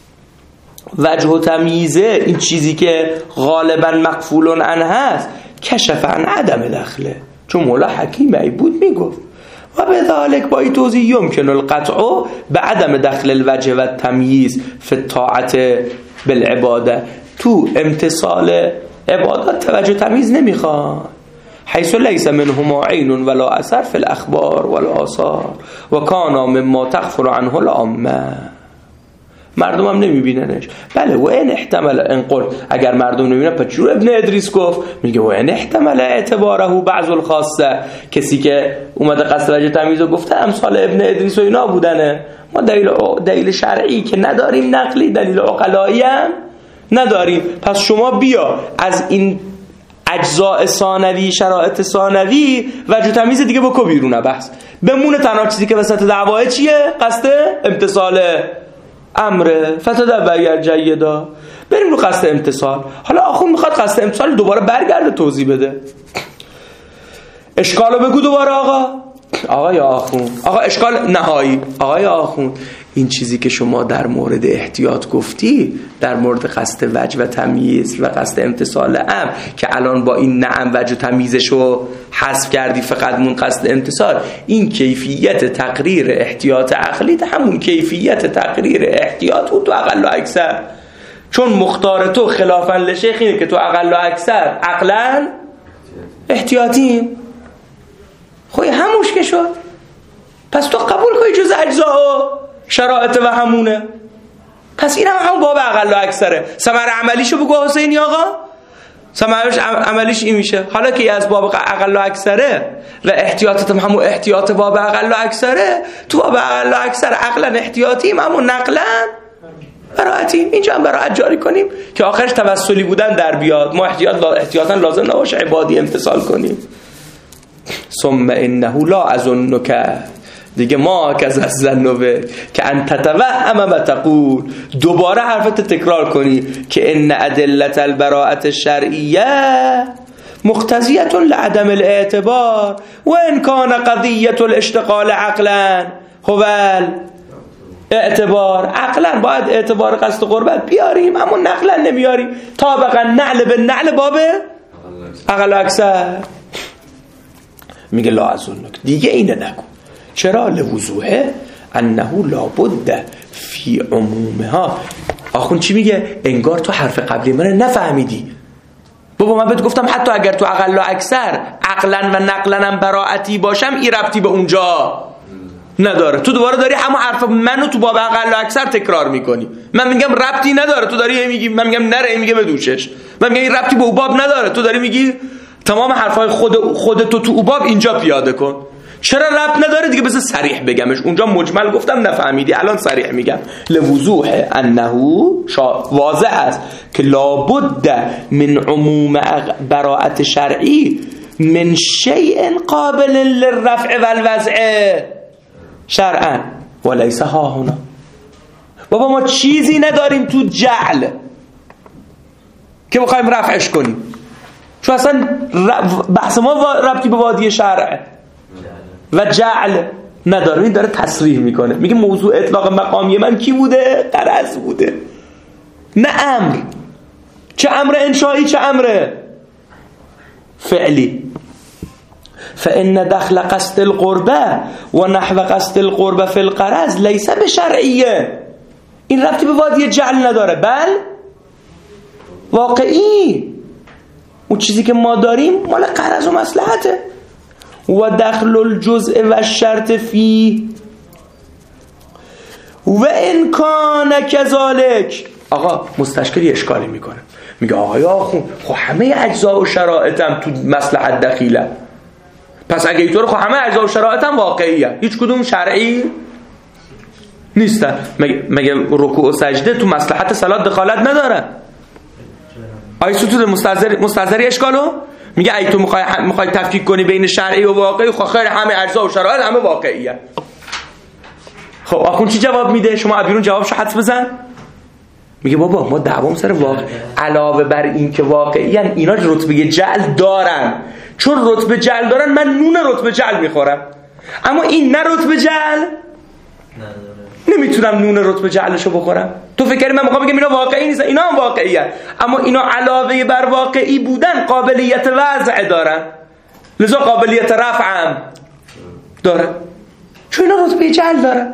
وجه و تمیزه، این چیزی که غالبا مغفولون عنه هست، کشف عن عدم دخله، چون مولا حکیم عیبود میگفت و به ذالک با این توضیح یمکن القطع به عدم دخل الوجه و تمییز فی الطاعت بالعباده. تو امتصال عبادات توجه تمیز نمیخواد، حیث لیس منهما عین ولا اثر فی الاخبار والآثار و کانا مما تغفل عنه العامه. مردم هم نمیبیننش. بله و این احتمال انقل، اگر مردم نمیبینن پس چرا ابن ادریس گفت؟ میگه و این احتمال اعتباره بعض الخاصه، کسی که اومده قصد وجه تمیز رو گفته امثال ابن ادریس و اینا بودنه. ما دلیل دلیل شرعی که نداریم، نقلی دلیل عقلایی هم نداریم. پس شما بیا از این اجزاء ثانوی، شرایط ثانوی وجه تمیز دیگه بکو بیرون بحث، بمونه تنها چیزی که وسط دعواه چیه؟ قصد امتصال امره. فتدبر جیدا، بریم رو قصد امتصال. حالا آخوند میخواد قصد امتصال دوباره برگرده توضیح بده. اشکالو بگو دوباره آقا. آقای آخوند، آقا اشکال نهایی. آقای آخوند، این چیزی که شما در مورد احتیاط گفتی، در مورد قصد وجه و تمییز و قصد امتصال امر، که الان با این نعم وجه و تمییزشو حذف کردی فقط مون قصد امتصال، این کیفیت تقریر احتیاط عقلی همون کیفیت تقریر احتیاط بود تو اقل و اکثر. چون مختار تو خلافا لشیخ اینه که تو اقل و اکثر عقلا احتیاطیم. خوی هموش که شد، پس تو قبول کنی جز اجزا و شرایط و همونه. پس این هم همون باب اقل و اکثره. ثمر عملیشو بگو حسینی آقا. ثمرش عملیش این میشه، حالا که از باب اقل و اکثره و احتیاطت هم همون احتیاط باب اقل و اکثره، تو باب اقل و اکثر عقلا احتیاطیم، همون نقلا براعتیم. اینجا هم براعت جاری کنیم که آخرش توسلی بودن در بیاد. ما احتیاط احتیاطا لازم نباشه عبادی امتصال کنیم. ثم انه لا اظنک، دیگه ما کز از زنوه که انت توهم و تقول، دوباره حرفت تکرار کنی که ان ادلت البراءت الشرعیه مقتضیه لعدم الاعتبار و ان کان قضیه الاشتغال عقلا هو اعتبار عقلا باید اعتبار قصد قربت بیاریم، اما نقلا نمیاریم. طابقا نعل به نعل بابه اقل اکثر. میگه لا اظنک، دیگه اینه نگو. چرا؟ لوضوحه انه لابد فی عمومها. آخون چی میگه؟ انگار تو حرف قبلی من نفهمیدی. بابا من بهت گفتم حتی اگر تو اقل و اکثر عقلا و نقلا براعتی باشم، این ربطی به اونجا نداره. تو دوباره داری همون حرف منو تو باب اقل و اکثر تکرار میکنی. من میگم ربطی نداره، تو داری میگی. من میگم نره، میگه بدوشش. من میگم این ربطی به اون باب نداره، تو داری میگی تمام حرفای خود خودتو تو اون باب اینجا پیاده کن. چرا ربط نداره دیگه؟ بذار صریح بگمش. اونجا مجمل گفتم نفهمیدی، الان صریح میگم. لوضوح انه واضح است که لابد من عموم براءت شرعی من شیء قابل للرفع والوضع شرعا وليس ها هنا. بابا ما چیزی نداریم تو جعل که بخوایم رفعش کنیم، چون اصلا بحث ما ربطی به وادی شرع و جعل نداره. این داره تصریح میکنه، میگه موضوع اطلاق مقامی من کی بوده؟ غرض بوده، نه امر. چه امر انشایی چه امر فعلی. فإن دخل قصد القربه و نحو قصد القربه فی الغرض لیس بشرعیه. این ربطی به وادی جعل نداره، بل واقعی. اون چیزی که ما داریم مال غرض و مصلحته. و دخل الجزء و الشرط فی و ان کان کذالک. آقا مستشکلی اشکالی میکنه، میگه آقای آخون خب همه اجزا و شرایطم تو مصلحت دخیله، پس اگه اینطور خب همه اجزا و شرایطم واقعیه، هیچ کدوم شرعی نیستن. مگه, مگه رکوع و سجده تو مصلحت صلات دخالت نداره؟ آی ستود مستحضری مستحضری اشکالو میگه ای تو میخوای میخوای تفکیک کنی بین شرعی و واقعی، خب خیر همه اجزا و شرایط همه واقعیه. خب آخون چی جواب میده؟ شما ابیرون جوابشو حدس بزن. میگه بابا ما دعوام سر واقع، علاوه بر این که واقعی ان اینا رتبه جعل دارن، چون رتبه جعل دارن من نون رتبه جعل میخورم، اما این نه رتبه جعل نمیتونم نون رتبه جعلشو بخورم. تو فکر کردی من میخوام بگم اینا واقعی نیستن؟ اینا هم واقعی هستن، اما اینا علاوه بر واقعی بودن قابلیت وضع دارن، لذا قابلیت رفع هم دارن، چون اینا رتبه جعل دارن.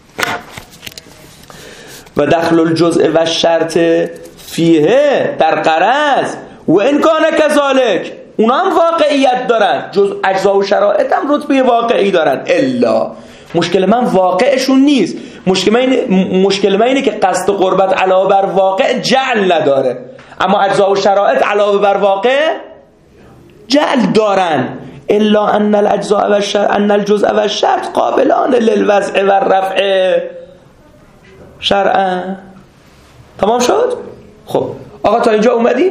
و دخل الجزء و الشرط فیه در غرض و ان کان کذالک، اونا هم واقعیت دارن، جز اجزا و شرایط هم رتبه واقعی دارن. الا مشکل من واقعشون نیست، مشکل من اینه, مشکل من اینه که قصد قربت علاوه بر واقع جعل نداره، اما اجزا و شرایط علاوه بر واقع جعل دارن. الا ان الاجزاء و الشرط ان الجزء و الشرط قابلان للوضع و الرفع شرعا. تمام شد؟ خب آقا تا اینجا اومدیم.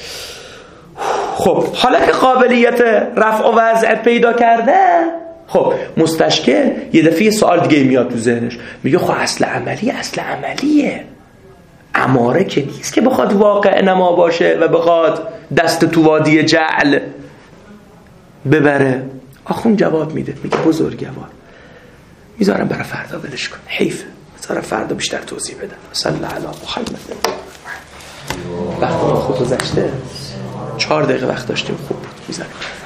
خب حالا که قابلیت رفع و وضع پیدا کرده، خب مستشکل یه دفعه سوال دیگه میاد تو ذهنش، میگه خب اصل عملی اصل عملیه، اماره که نیست که بخواد واقع نما باشه و بخواد دست تو وادی جعل ببره. آخون جواب میده، میگه بزرگوار میذارم برای فردا ولش کن، حیفه، میذارم فردا بیشتر توضیح بدم. صلی الله علی محمد. وقت ما خوب گذشته، چهار دقیقه وقت داشتیم، خوب بود، میذارم